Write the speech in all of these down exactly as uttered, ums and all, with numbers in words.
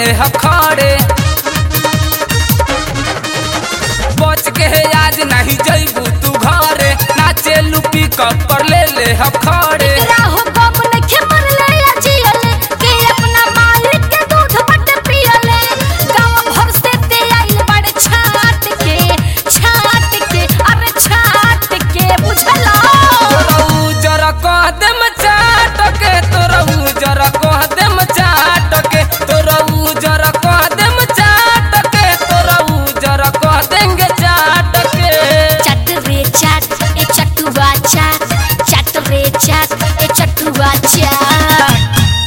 ले हखड़े बच के है आज नहीं जइबू तू घरे नाचे लुपी कप पर ले ले हखड़े राहो बाप ने खेमर ले जियले के अपना मालिक के दूध बट पियले गांव भर से ते आइल बड़े छाट के छाट के अरे छाट के बुझला तोरऊ जरा कह दे मचाट के तोरऊ जरा कह दे मचाट के तोरऊ जरा कह दे मचाट के तोरऊ जरा कह देंगे चाट के चट रे चट ए चटुआ चट चट रे चट ए चटुआ चट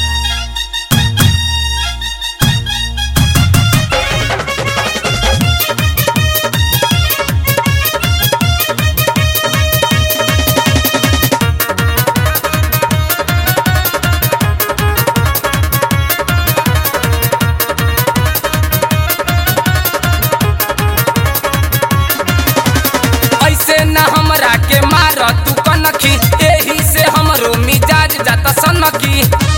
ऐसे ना हमरा के मार तू कनखी एही से हमरो मिजाज जाता सनकी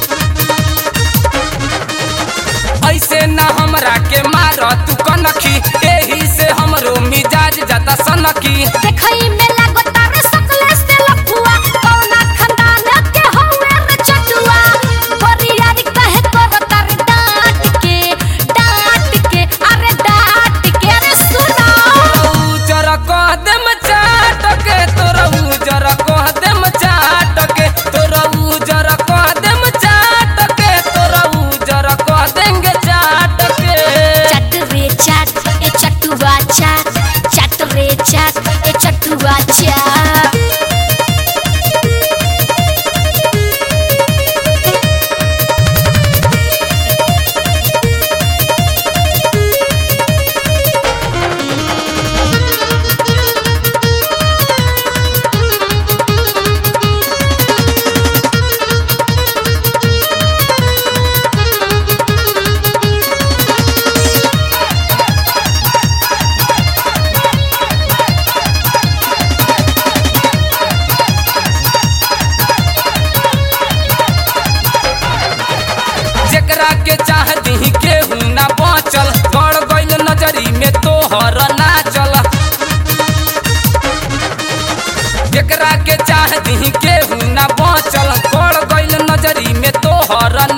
ऐसे ना हमरा के मार तू कनखी एही से हमरो मिजाज जाता सनकी देखई में लागो तारे सकले से लफुआ कौना खानदान के होवे रे चटुआ परियारी कहे करो तारे डांट के डांट के अरे डांट के अरे सुनो तोरऊ जरा कह दे मचाट के तोरऊ जरा कह दे मचाट के तोरऊ जरा कह दे मचाट के तोरऊ जरा कह देंगे चाट के चट रे चट ए चटुआ चट चट रे चट ए चटुआ चट जेकरा के चाह दी केहू ना बचल गड़ गइल नजरी में तोहर नाचल जेकरा के चाह दी केहू ना बचल गड़ गइल नजरी में तोहर